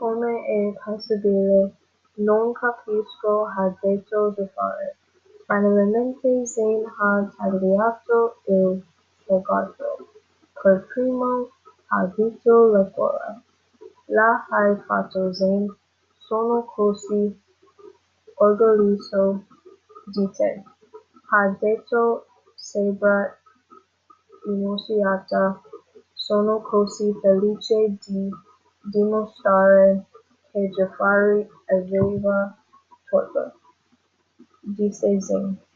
come è possibile, non capisco, ha detto Jafar. Finalmente Zayn ha tagliato il fegato. Per primo, ha detto Lepora. La hai fatto Zayn, sono così orgoglioso di te. Ha detto Sabra emozionata. Sono così felice di dimostrare che Jafar aveva torto, disse Zayn.